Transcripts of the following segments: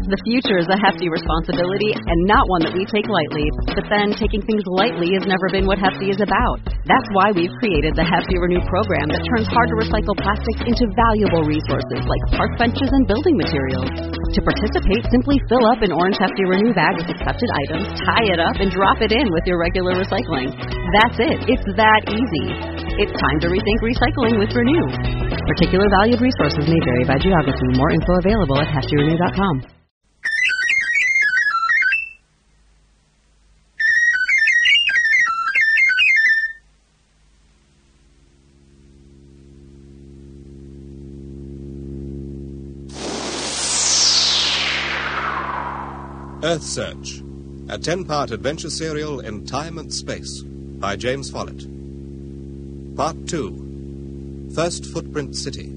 The future is a hefty responsibility and not one that we take lightly. But then, taking things lightly has never been what Hefty is about. That's why we've created the Hefty Renew program that turns hard-to-recycle plastics into valuable resources like park benches and building materials. To participate, simply fill up an orange Hefty Renew bag with accepted items, tie it up, and drop it in with your regular recycling. That's it. It's that easy. It's time to rethink recycling with Renew. Particular valued resources may vary by geography. More info available at heftyrenew.com. Earth Search, a 10-part adventure serial in time and space by James Follett. Part 2, First Footprint City.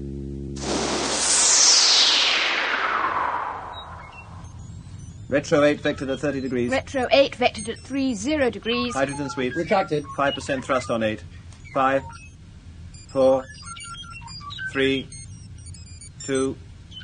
Retro 8 vectored at 30 degrees. Retro 8 vectored at 30 degrees. Hydrogen sweep. Retracted. 5% thrust on 8. 5, 4, 3, 2,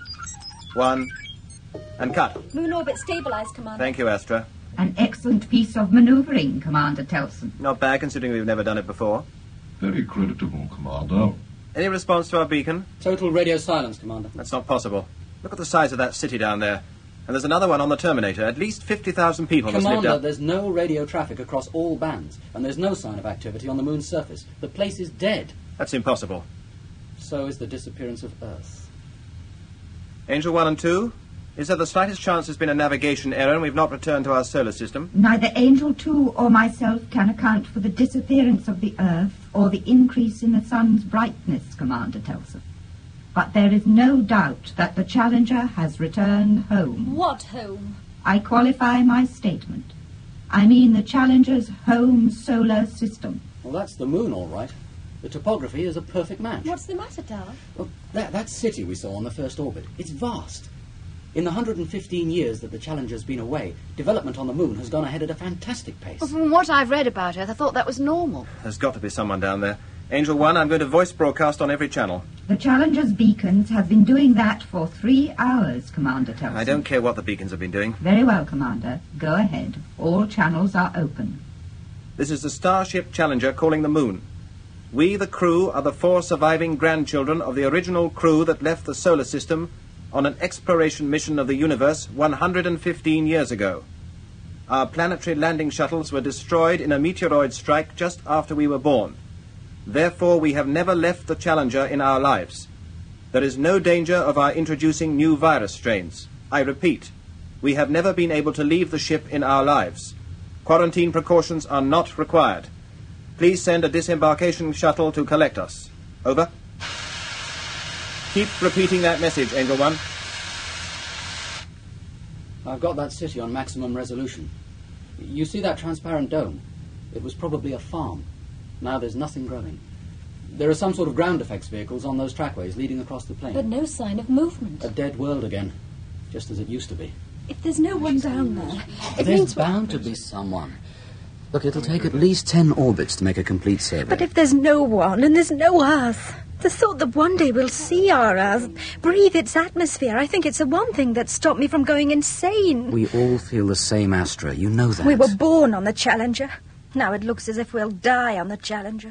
1, and cut. Moon orbit stabilized, Commander. Thank you, Astra. An excellent piece of manoeuvring, Commander Telson. Not bad, considering we've never done it before. Very creditable, Commander. Any response to our beacon? Total radio silence, Commander. That's not possible. Look at the size of that city down there. And there's another one on the Terminator. At least 50,000 people must live Commander, down... there's no radio traffic across all bands, and there's no sign of activity on the moon's surface. The place is dead. That's impossible. So is the disappearance of Earth. Angel 1 and 2? Is there the slightest chance there's been a navigation error and we've not returned to our solar system? Neither Angel 2 or myself can account for the disappearance of the Earth or the increase in the sun's brightness, Commander Telson. But there is no doubt that the Challenger has returned home. What home? I qualify my statement. I mean the Challenger's home solar system. Well, that's the moon, all right. The topography is a perfect match. What's the matter, Darth? Well, that city we saw on the first orbit, it's vast. In the 115 years that the Challenger's been away, development on the moon has gone ahead at a fantastic pace. Well, from what I've read about Earth, I thought that was normal. There's got to be someone down there. Angel 1, I'm going to voice broadcast on every channel. The Challenger's beacons have been doing that for 3 hours, Commander Telson. I don't care what the beacons have been doing. Very well, Commander. Go ahead. All channels are open. This is the Starship Challenger calling the moon. We, the crew, are the 4 surviving grandchildren of the original crew that left the solar system on an exploration mission of the universe 115 years ago. Our planetary landing shuttles were destroyed in a meteoroid strike just after we were born. Therefore, we have never left the Challenger in our lives. There is no danger of our introducing new virus strains. I repeat, we have never been able to leave the ship in our lives. Quarantine precautions are not required. Please send a disembarkation shuttle to collect us. Over. Keep repeating that message, Angel 1. I've got that city on maximum resolution. You see that transparent dome? It was probably a farm. Now there's nothing growing. There are some sort of ground effects vehicles on those trackways leading across the plain. But no sign of movement. A dead world again, just as it used to be. If there's no one down there, it There's means... bound to be someone. Look, it'll take at least 10 orbits to make a complete survey. But if there's no one and there's no Earth, the thought that one day we'll see our Earth, breathe its atmosphere, I think it's the one thing that stopped me from going insane. We all feel the same, Astra. You know that. We were born on the Challenger. Now it looks as if we'll die on the Challenger.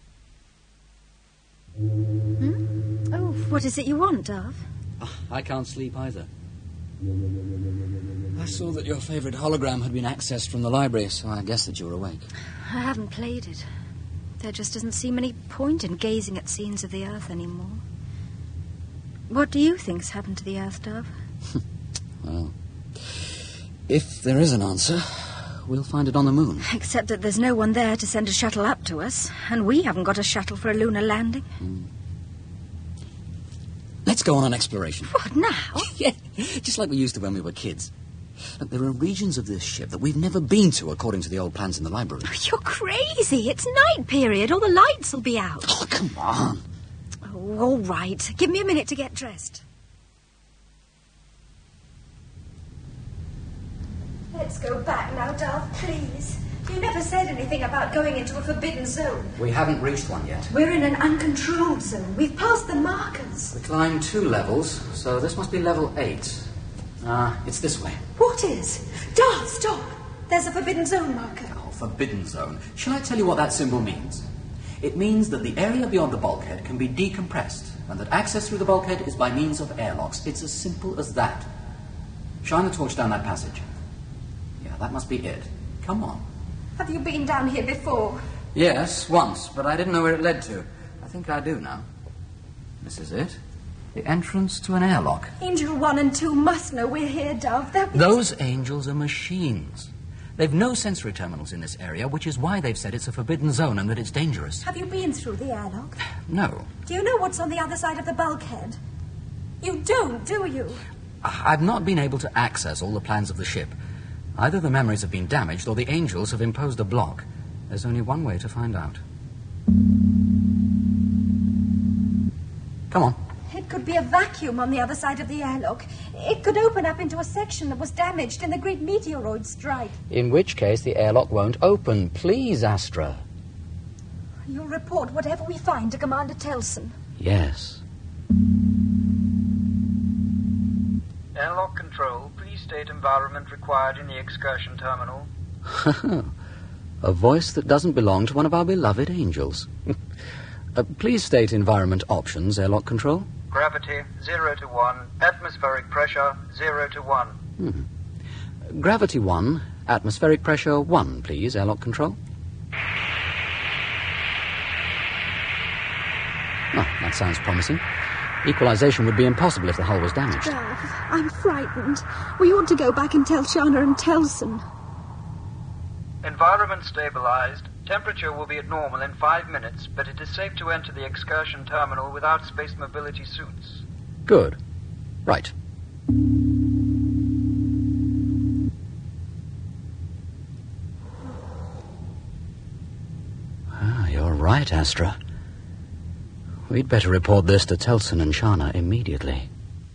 Oh, what is it you want, Darth? I can't sleep either. I saw that your favourite hologram had been accessed from the library, so I guess that you were awake. I haven't played it. There just doesn't seem any point in gazing at scenes of the Earth anymore. What do you think's happened to the Earth, Dove? Well, if there is an answer, we'll find it on the moon. Except that there's no one there to send a shuttle up to us, and we haven't got a shuttle for a lunar landing. Let's go on an exploration. What, now? Yeah, just like we used to when we were kids. Look, there are regions of this ship that we've never been to, according to the old plans in the library. You're crazy. It's night period. All the lights will be out. Oh, come on. Oh, all right. Give me a minute to get dressed. Let's go back now, Darth, please. You never said anything about going into a forbidden zone. We haven't reached one yet. We're in an uncontrolled zone. We've passed the markers. We climbed 2 levels, so this must be level 8. It's this way. What is? Dad, stop! There's a forbidden zone marker. Oh, forbidden zone. Shall I tell you what that symbol means? It means that the area beyond the bulkhead can be decompressed, and that access through the bulkhead is by means of airlocks. It's as simple as that. Shine the torch down that passage. Yeah, that must be it. Come on. Have you been down here before? Yes, once, but I didn't know where it led to. I think I do now. This is it. The entrance to an airlock. Angel 1 and 2 must know we're here, Dove. Those angels are machines. They've no sensory terminals in this area, which is why they've said it's a forbidden zone and that it's dangerous. Have you been through the airlock? No. Do you know what's on the other side of the bulkhead? You don't, do you? I've not been able to access all the plans of the ship. Either the memories have been damaged or the angels have imposed a block. There's only one way to find out. Come on. It could be a vacuum on the other side of the airlock. It could open up into a section that was damaged in the great meteoroid strike. In which case the airlock won't open. Please, Astra. You'll report whatever we find to Commander Telson. Yes. Airlock control, please state environment required in the excursion terminal. A voice that doesn't belong to one of our beloved angels. Please state environment options, airlock control. Gravity, 0 to 1. Atmospheric pressure, 0 to 1. Gravity 1, atmospheric pressure 1, please, airlock control. Oh, that sounds promising. Equalization would be impossible if the hull was damaged. Dove, I'm frightened. We ought to go back and tell Shana and Telson. Environment stabilized. Temperature will be at normal in 5 minutes, but it is safe to enter the excursion terminal without space mobility suits. Good. Right. You're right, Astra. We'd better report this to Telson and Shana immediately.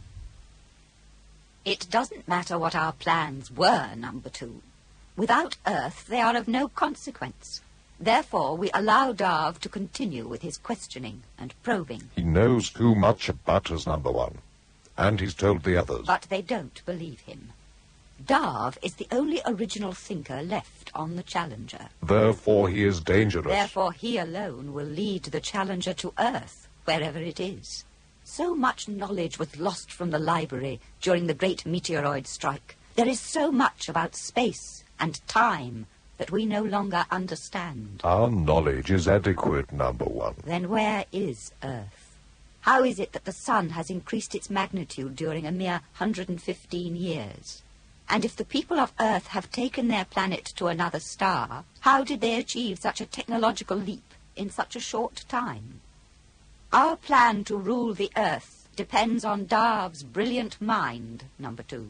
It doesn't matter what our plans were, Number 2. Without Earth, they are of no consequence. Therefore, we allow Darv to continue with his questioning and probing. He knows too much about us, Number 1. And he's told the others. But they don't believe him. Darv is the only original thinker left on the Challenger. Therefore, he is dangerous. Therefore, he alone will lead the Challenger to Earth, wherever it is. So much knowledge was lost from the library during the great meteoroid strike. There is so much about space and time that we no longer understand. Our knowledge is adequate, Number 1. Then where is Earth? How is it that the sun has increased its magnitude during a mere 115 years? And if the people of Earth have taken their planet to another star, how did they achieve such a technological leap in such a short time? Our plan to rule the Earth depends on Darv's brilliant mind, Number 2.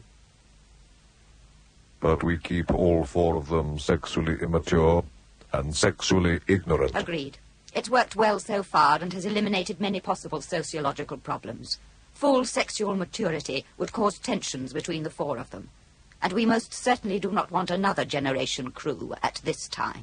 But we keep all 4 of them sexually immature and sexually ignorant. Agreed. It's worked well so far and has eliminated many possible sociological problems. Full sexual maturity would cause tensions between the 4 of them. And we most certainly do not want another generation crew at this time.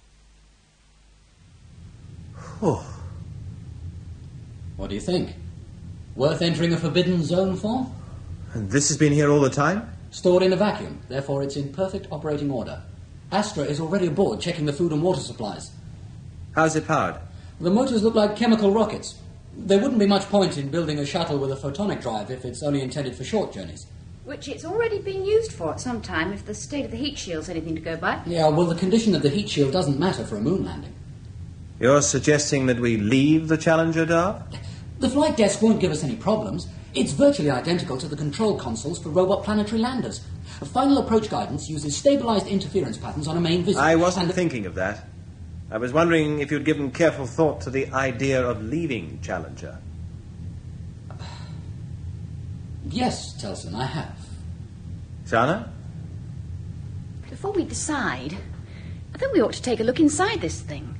What do you think? Worth entering a forbidden zone for? And this has been here all the time? Stored in a vacuum, therefore it's in perfect operating order. Astra is already aboard checking the food and water supplies. How's it powered? The motors look like chemical rockets. There wouldn't be much point in building a shuttle with a photonic drive if it's only intended for short journeys. Which it's already been used for at some time, if the state of the heat shield's anything to go by. Yeah, well, the condition of the heat shield doesn't matter for a moon landing. You're suggesting that we leave the Challenger, Darv? The flight desk won't give us any problems. It's virtually identical to the control consoles for robot planetary landers. Final approach guidance uses stabilized interference patterns on a main visit. I wasn't thinking of that. I was wondering if you'd given careful thought to the idea of leaving Challenger. Yes, Telson, I have. Shana? Before we decide, I think we ought to take a look inside this thing.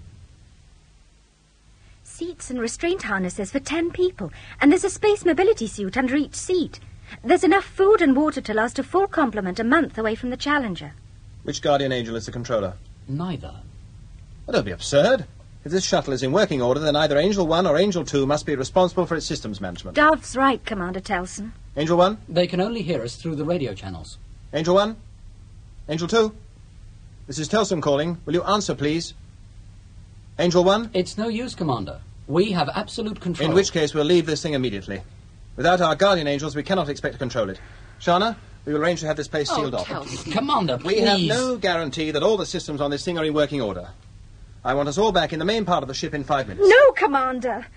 Seats and restraint harnesses for 10 people, and there's a space mobility suit under each seat. There's enough food and water to last a full complement a month away from the Challenger. Which Guardian Angel is the controller? Neither. Well, don't be absurd. If this shuttle is in working order, then either Angel 1 or Angel 2 must be responsible for its systems management. Darv's right, Commander Telson. Angel 1? They can only hear us through the radio channels. Angel 1? Angel 2? This is Tellson calling. Will you answer, please? Angel 1? It's no use, Commander. We have absolute control. In which case, we'll leave this thing immediately. Without our guardian angels, we cannot expect to control it. Shana, we will arrange to have this place sealed off. Commander, please. We have no guarantee that all the systems on this thing are in working order. I want us all back in the main part of the ship in 5 minutes. No, Commander.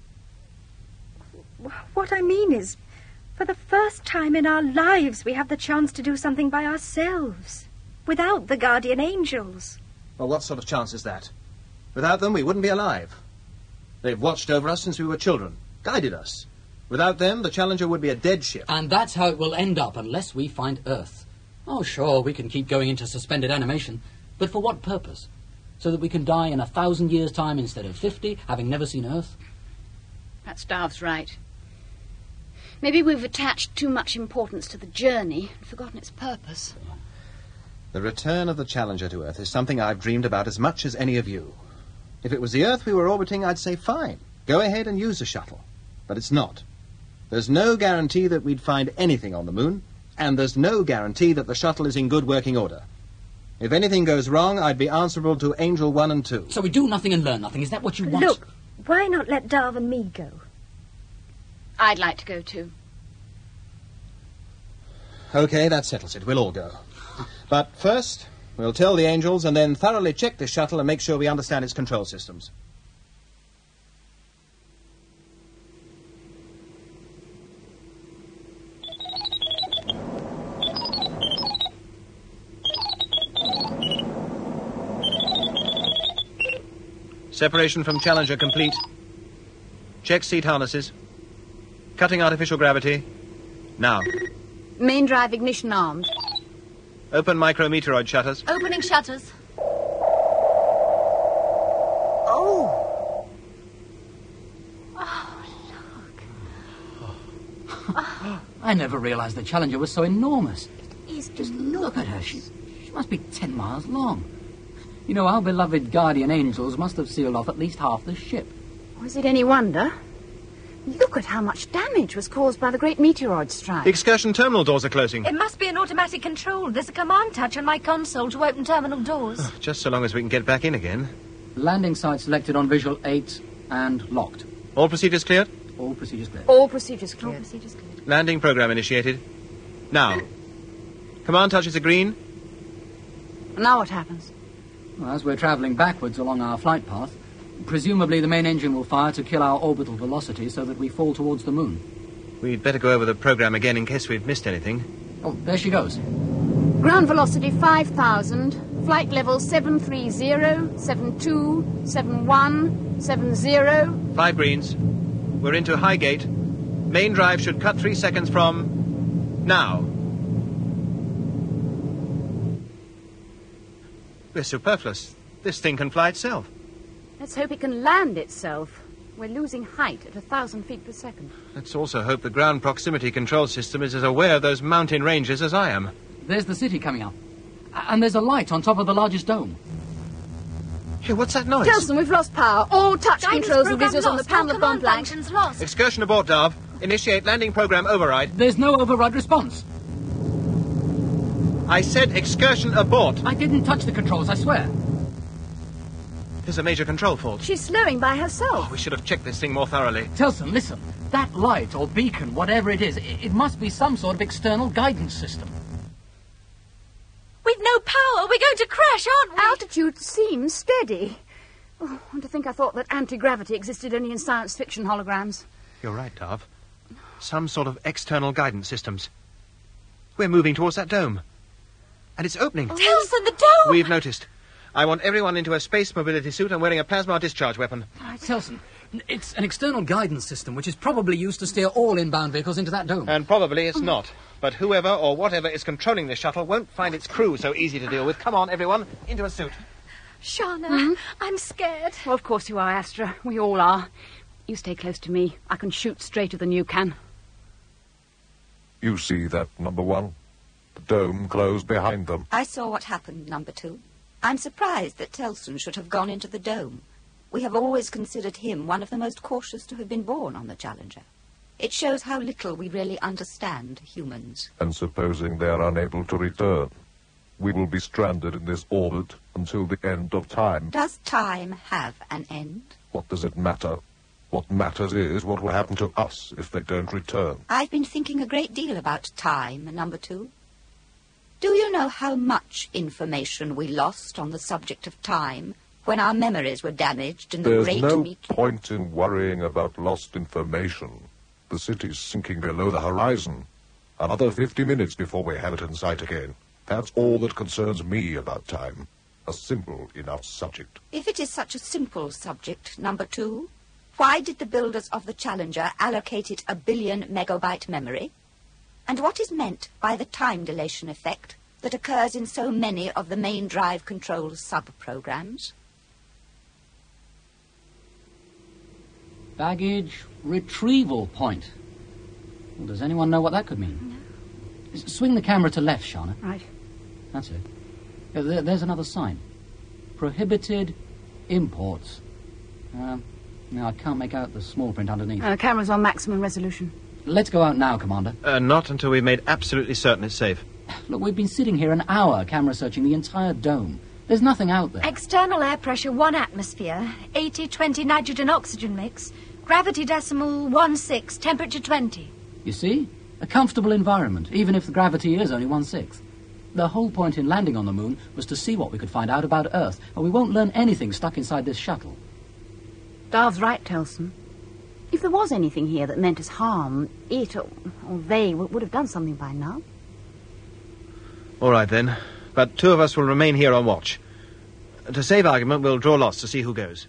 What I mean is, for the first time in our lives, we have the chance to do something by ourselves, without the guardian angels. Well, what sort of chance is that? Without them, we wouldn't be alive. They've watched over us since we were children, guided us. Without them, the Challenger would be a dead ship. And that's how it will end up, unless we find Earth. Oh, sure, we can keep going into suspended animation, but for what purpose? So that we can die in 1,000 years' time instead of 50, having never seen Earth? That's Darv's right. Maybe we've attached too much importance to the journey and forgotten its purpose. The return of the Challenger to Earth is something I've dreamed about as much as any of you. If it was the Earth we were orbiting, I'd say fine. Go ahead and use the shuttle. But it's not. There's no guarantee that we'd find anything on the moon, and there's no guarantee that the shuttle is in good working order. If anything goes wrong, I'd be answerable to Angel 1 and 2. So we do nothing and learn nothing. Is that what you want? Look, why not let Darv and me go? I'd like to go too. Okay, that settles it. We'll all go. But first, we'll tell the angels and then thoroughly check the shuttle and make sure we understand its control systems. Separation from Challenger complete. Check seat harnesses. Cutting artificial gravity. Now. Main drive ignition armed. Open micrometeoroid shutters. Opening shutters. Oh! I never realized the Challenger was so enormous. Just Look at her. She must be 10 miles long. You know, our beloved guardian angels must have sealed off at least half the ship. Was it any wonder? Look at how much damage was caused by the great meteoroid strike. The excursion terminal doors are closing. It must be an automatic control. There's a command touch on my console to open terminal doors. Oh, just so long as we can get back in again. Landing site selected on visual 8 and locked. All procedures cleared? All procedures cleared. All procedures cleared. All procedures cleared. Landing program initiated. Now. Command touches are green. Now what happens? Well, as we're travelling backwards along our flight path, presumably the main engine will fire to kill our orbital velocity so that we fall towards the moon. We'd better go over the program again in case we've missed anything. Oh, there she goes. Ground velocity 5,000. Flight level 730, 72, 71, 70. 5 greens. We're into Highgate. Main drive should cut 3 seconds from... now. We're superfluous. This thing can fly itself. Let's hope it can land itself. We're losing height at 1,000 feet per second. Let's also hope the ground proximity control system is as aware of those mountain ranges as I am. There's the city coming up. And there's a light on top of the largest dome. Hey, what's that noise? Tellson, we've lost power. All touch Guidance controls and program visuals on the lost. panel All have gone command blank. functions lost. Excursion abort, Darv. Initiate landing program override. There's no override response. I said excursion abort. I didn't touch the controls, I swear. There's a major control fault. She's slowing by herself. Oh, we should have checked this thing more thoroughly. Tellson, listen. That light or beacon, whatever it is, it must be some sort of external guidance system. We've no power. We're going to crash, aren't we? Altitude seems steady. Oh, and to think I thought that anti-gravity existed only in science fiction holograms. You're right, Darv. Some sort of external guidance systems. We're moving towards that dome. And it's opening. Oh. Tellson, the dome! We've noticed. I want everyone into a space mobility suit and wearing a plasma discharge weapon. Tellson, it's an external guidance system which is probably used to steer all inbound vehicles into that dome. And probably it's not. But whoever or whatever is controlling this shuttle won't find its crew so easy to deal with. Come on, everyone, into a suit. Shana, I'm scared. Well, of course you are, Astra. We all are. You stay close to me. I can shoot straighter than you can. You see that, number 1? The dome closed behind them. I saw what happened, number 2. I'm surprised that Tellson should have gone into the dome. We have always considered him one of the most cautious to have been born on the Challenger. It shows how little we really understand humans. And supposing they are unable to return, we will be stranded in this orbit until the end of time. Does time have an end? What does it matter? What matters is what will happen to us if they don't return. I've been thinking a great deal about time, number 2. Do you know how much information we lost on the subject of time when our memories were damaged in the There's Great no point in worrying about lost information. The city's sinking below the horizon. Another 50 minutes before we have it in sight again. That's all that concerns me about time. A simple enough subject. If it is such a simple subject, number 2, why did the builders of the Challenger allocate it a 1 billion megabyte memory? And what is meant by the time dilation effect that occurs in so many of the main drive control sub-programs? Baggage retrieval point. Well, does anyone know what that could mean? No. Swing the camera to left, Shauna. Right. That's it. There's another sign. Prohibited imports. No, I can't make out the small print underneath. Camera's on maximum resolution. Let's go out now, Commander. Not until we've made absolutely certain it's safe. Look, we've been sitting here an hour camera searching the entire dome. There's nothing out there. External air pressure 1 atmosphere, 80-20 nitrogen-oxygen mix, gravity decimal 1/6, temperature 20. You see? A comfortable environment, even if the gravity is only 1/6. The whole point in landing on the moon was to see what we could find out about Earth, and we won't learn anything stuck inside this shuttle. Darv's right, Telson. If there was anything here that meant us harm, it or they would have done something by now. All right, then. But 2 of us will remain here on watch. To save argument, we'll draw lots to see who goes.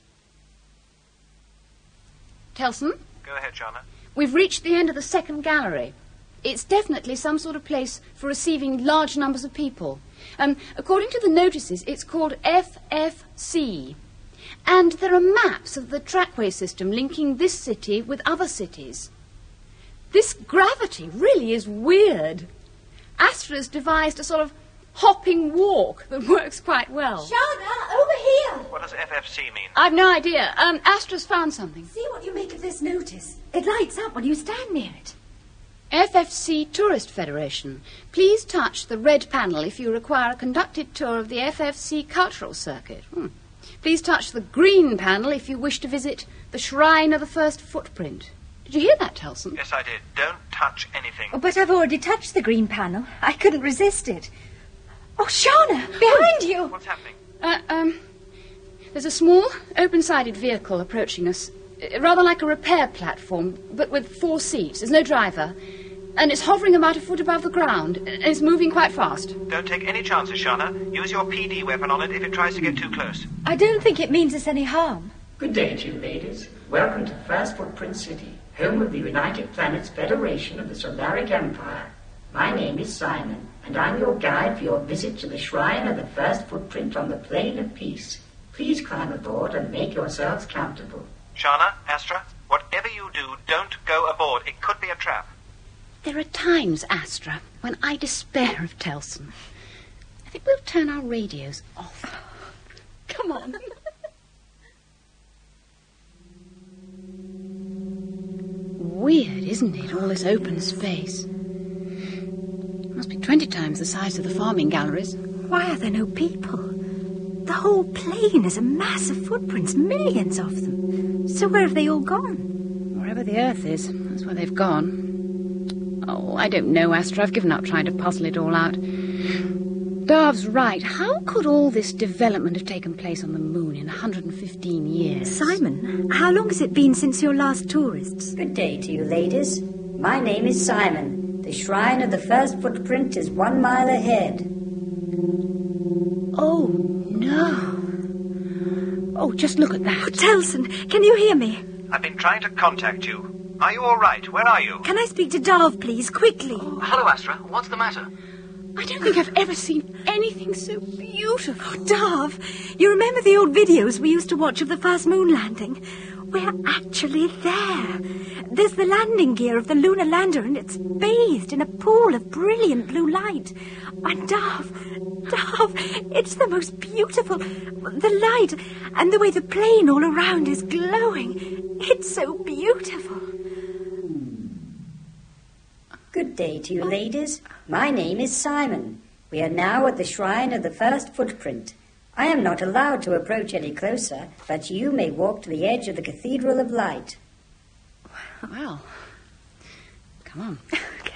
Telson? Go ahead, Shauna. We've reached the end of the second gallery. It's definitely some sort of place for receiving large numbers of people. According to the notices, it's called FFC. And there are maps of the trackway system linking this city with other cities. This gravity really is weird. Astra's devised a sort of hopping walk that works quite well. Shauna, over here! What does FFC mean? I've no idea. Astra's found something. See what you make of this notice. It lights up when you stand near it. FFC Tourist Federation. Please touch the red panel if you require a conducted tour of the FFC cultural circuit. Please touch the green panel if you wish to visit the Shrine of the First Footprint. Did you hear that, Telson? Yes, I did. Don't touch anything. Oh, but I've already touched the green panel. I couldn't resist it. Oh, Shauna, behind you! What's happening? There's a small, open-sided vehicle approaching us. Rather like a repair platform, but with 4 seats. There's no driver. And it's hovering about a foot above the ground. And it's moving quite fast. Don't take any chances, Shauna. Use your PD weapon on it if it tries to get too close. I don't think it means us any harm. Good day to you, ladies. Welcome to First Footprint City, home of the United Planets Federation of the Solaric Empire. My name is Simon, and I'm your guide for your visit to the Shrine of the First Footprint on the Plane of Peace. Please climb aboard and make yourselves comfortable. Shauna, Astra, whatever you do, don't go aboard. It could be a trap. There are times, Astra, when I despair of Telson. I think we'll turn our radios off. Come on. Weird, isn't it, all this open space? Must be 20 times the size of the farming galleries. Why are there no people? The whole plain is a mass of footprints, millions of them. So where have they all gone? Wherever the Earth is, that's where they've gone. Oh, I don't know, Astra. I've given up trying to puzzle it all out. Darv's right. How could all this development have taken place on the moon in 115 years? Simon, how long has it been since your last tourists? Good day to you, ladies. My name is Simon. The Shrine of the First Footprint is 1 mile ahead. Oh, no. Oh, just look at that. Oh, Telson, can you hear me? I've been trying to contact you. Are you all right? Where are you? Can I speak to Darv, please, quickly? Hello, Astra. What's the matter? I don't think I've ever seen anything so beautiful. Oh, Darv, you remember the old videos we used to watch of the first moon landing? We're actually there. There's the landing gear of the lunar lander, and it's bathed in a pool of brilliant blue light. And Darv, it's the most beautiful. The light and the way the plain all around is glowing. It's so beautiful. Good day to you, ladies. My name is Simon. We are now at the shrine of the first footprint. I am not allowed to approach any closer, but you may walk to the edge of the Cathedral of Light. Well, come on. Okay.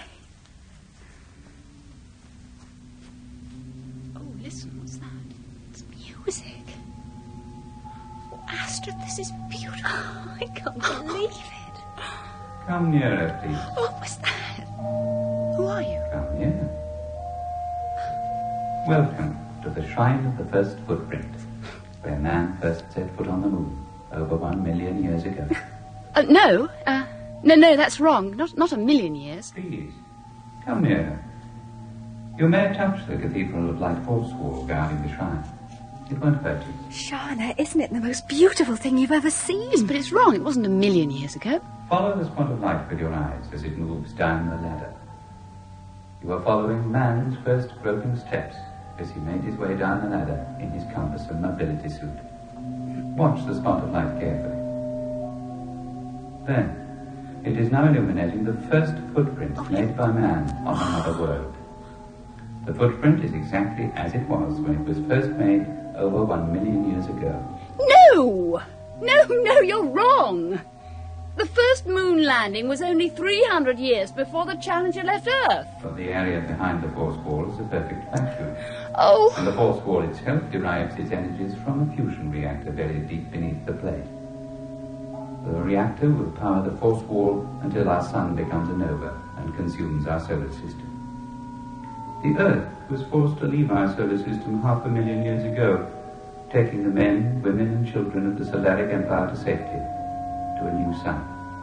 Oh, listen, what's that? It's music. Oh, Astrid, this is beautiful. I can't believe it. Come nearer, please. What was that? Who are you? Come nearer. Welcome to the shrine of the first footprint, where man first set foot on the moon over 1 million years ago. No, that's wrong. Not 1 million years. Please, come nearer. You may touch the Cathedral of Light horse wall guarding the shrine. It won't hurt you. Shana, isn't it the most beautiful thing you've ever seen? Yes, but it's wrong. It wasn't 1 million years ago. Follow the spot of light with your eyes as it moves down the ladder. You are following man's first groping steps as he made his way down the ladder in his compass and mobility suit. Watch the spot of light carefully. Then, it is now illuminating the first footprint made by man on another world. The footprint is exactly as it was when it was first made over 1 million years ago. No, you're wrong. The first moon landing was only 300 years before the Challenger left Earth. But the area behind the force wall is a perfect vacuum. Oh. And the force wall itself derives its energies from a fusion reactor very deep beneath the plate. The reactor will power the force wall until our sun becomes a nova and consumes our solar system. The Earth was forced to leave our solar system 500,000 years ago, taking the men, women and children of the Solaric Empire to safety, to a new sun.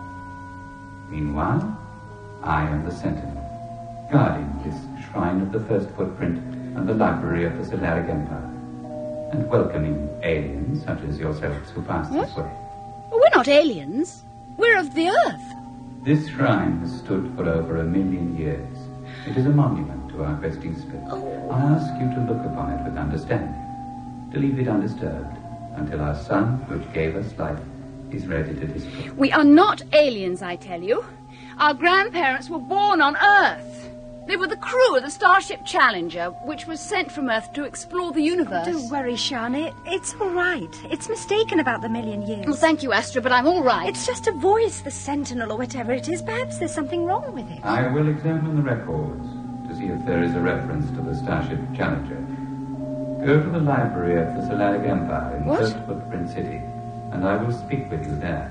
Meanwhile, I am the Sentinel, guarding this shrine of the first footprint and the library of the Solaric Empire, and welcoming aliens such as yourselves who pass this way. Well, we're not aliens. We're of the Earth. This shrine has stood for over 1 million years. It is a monument to our questing spirit. I ask you to look upon it with understanding, to leave it undisturbed until our sun, which gave us life, is ready to display. We are not aliens, I tell you. Our grandparents were born on Earth. They were the crew of the Starship Challenger, which was sent from Earth to explore the universe. Don't worry, Shana. It's all right. It's mistaken about the 1 million years. Well, thank you, Astra, but I'm all right. It's just a voice, the Sentinel or whatever it is. Perhaps there's something wrong with it. I will examine the records to see if there is a reference to the Starship Challenger. Go to the library of the Solaric Empire in First Footprint City, and I will speak with you there.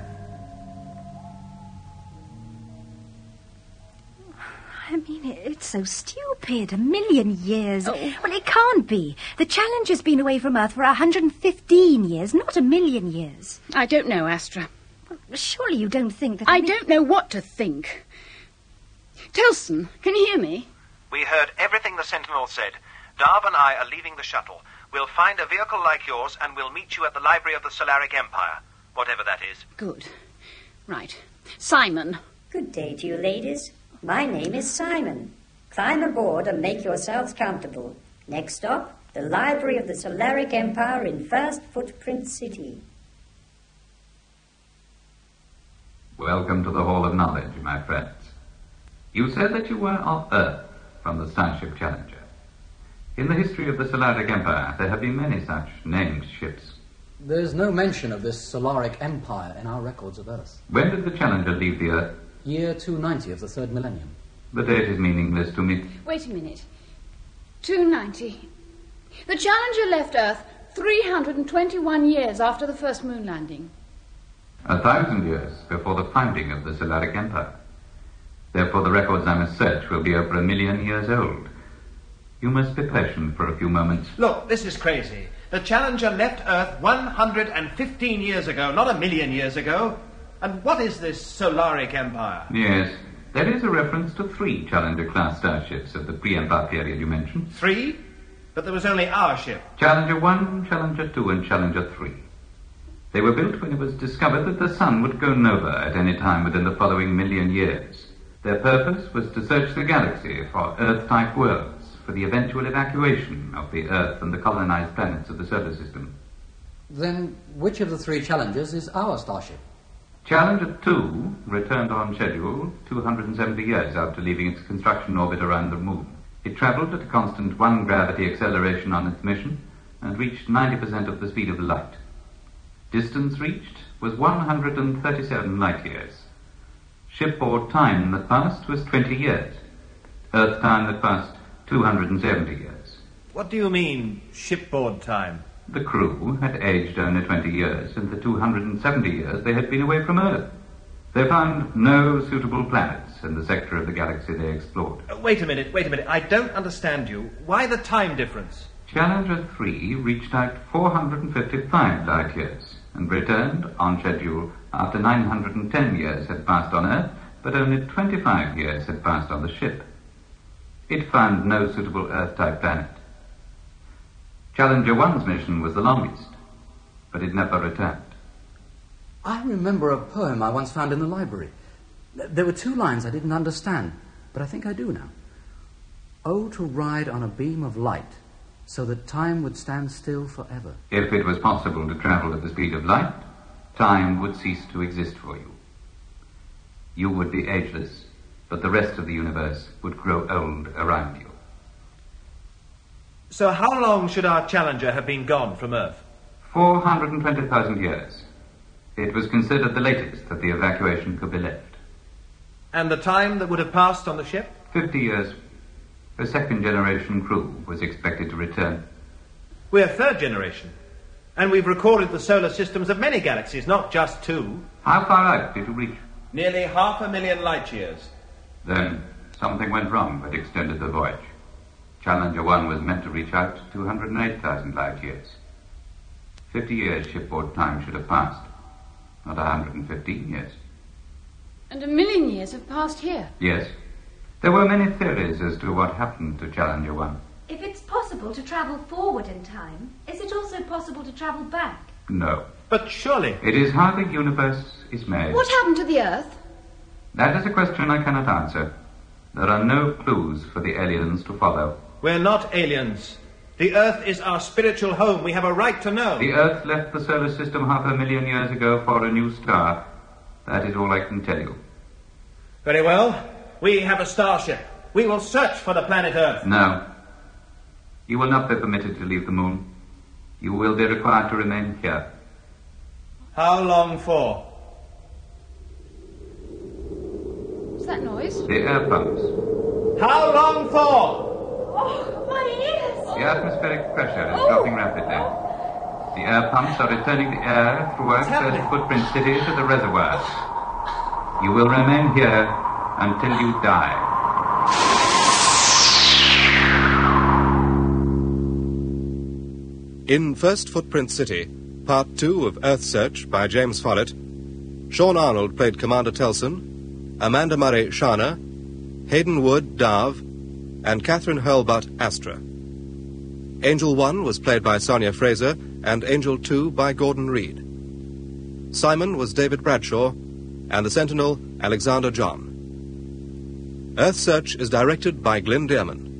I mean, it's so stupid. 1 million years. Oh. Well, it can't be. The Challenger's been away from Earth for 115 years, not 1 million years. I don't know, Astra. Well, surely you don't think that... I don't know what to think. Tolson, can you hear me? We heard everything the Sentinel said. Darv and I are leaving the shuttle. We'll find a vehicle like yours, and we'll meet you at the library of the Solaric Empire, whatever that is. Good. Right. Simon. Good day to you, ladies. My name is Simon. Climb aboard and make yourselves comfortable. Next stop, the library of the Solaric Empire in First Footprint City. Welcome to the Hall of Knowledge, my friends. You said that you were of Earth from the Starship Challenger. In the history of the Solaric Empire, there have been many such named ships. There's no mention of this Solaric Empire in our records of Earth. When did the Challenger leave the Earth? Year 290 of the third millennium. The date is meaningless to me. Wait a minute. 290. The Challenger left Earth 321 years after the first moon landing. 1,000 years before the founding of the Solaric Empire. Therefore, the records I must search will be over 1 million years old. You must be patient for a few moments. Look, this is crazy. The Challenger left Earth 115 years ago, not 1 million years ago. And what is this Solaric Empire? Yes, there is a reference to 3 Challenger-class starships of the pre-Empire period you mentioned. 3? But there was only our ship. Challenger 1, Challenger 2, and Challenger 3. They were built when it was discovered that the sun would go nova at any time within the following 1 million years. Their purpose was to search the galaxy for Earth-type worlds, for the eventual evacuation of the Earth and the colonized planets of the solar system. Then which of the 3 Challengers is our starship? Challenger 2 returned on schedule 270 years after leaving its construction orbit around the Moon. It travelled at a constant 1 gravity acceleration on its mission and reached 90% of the speed of light. Distance reached was 137 light years. Shipboard time that passed was 20 years. Earth time that passed 270 years. What do you mean, shipboard time? The crew had aged only 20 years in the 270 years they had been away from Earth. They found no suitable planets in the sector of the galaxy they explored. Wait a minute. I don't understand you. Why the time difference? Challenger 3 reached out 455 light years and returned on schedule after 910 years had passed on Earth, but only 25 years had passed on the ship. It found no suitable Earth-type planet. Challenger 1's mission was the longest, but it never returned. I remember a poem I once found in the library. There were 2 lines I didn't understand, but I think I do now. Oh, to ride on a beam of light, so that time would stand still forever. If it was possible to travel at the speed of light, time would cease to exist for you. You would be ageless, but the rest of the universe would grow old around you. So how long should our Challenger have been gone from Earth? 420,000 years. It was considered the latest that the evacuation could be left. And the time that would have passed on the ship? 50 years. A second-generation crew was expected to return. We're third generation. And we've recorded the solar systems of many galaxies, not just 2. How far out did you reach? Nearly 500,000 light years. Then something went wrong that extended the voyage. Challenger 1 was meant to reach out 208,000 light years. 50 years shipboard time should have passed, not 115 years. And 1,000,000 years have passed here. Yes. There were many theories as to what happened to Challenger 1. If it's possible to travel forward in time, is it also possible to travel back? No. But surely... It is how the universe is made. What happened to the Earth? That is a question I cannot answer. There are no clues for the aliens to follow. We're not aliens. The Earth is our spiritual home. We have a right to know. The Earth left the solar system 500,000 years ago for a new star. That is all I can tell you. Very well. We have a starship. We will search for the planet Earth. No. You will not be permitted to leave the moon. You will be required to remain here. How long for? What's that noise? The air pumps. How long for? Oh, my ears! The atmospheric pressure is dropping rapidly. The air pumps are returning the air throughout First Footprint City to the reservoirs. You will remain here until you die. In First Footprint City, Part 2 of Earth Search by James Follett, Sean Arnold played Commander Telson, Amanda Murray Shana, Hayden Wood Dav, and Catherine Hurlbutt Astra. Angel 1 was played by Sonia Fraser and Angel 2 by Gordon Reed. Simon was David Bradshaw and the Sentinel Alexander John. Earth Search is directed by Glyn Dearman.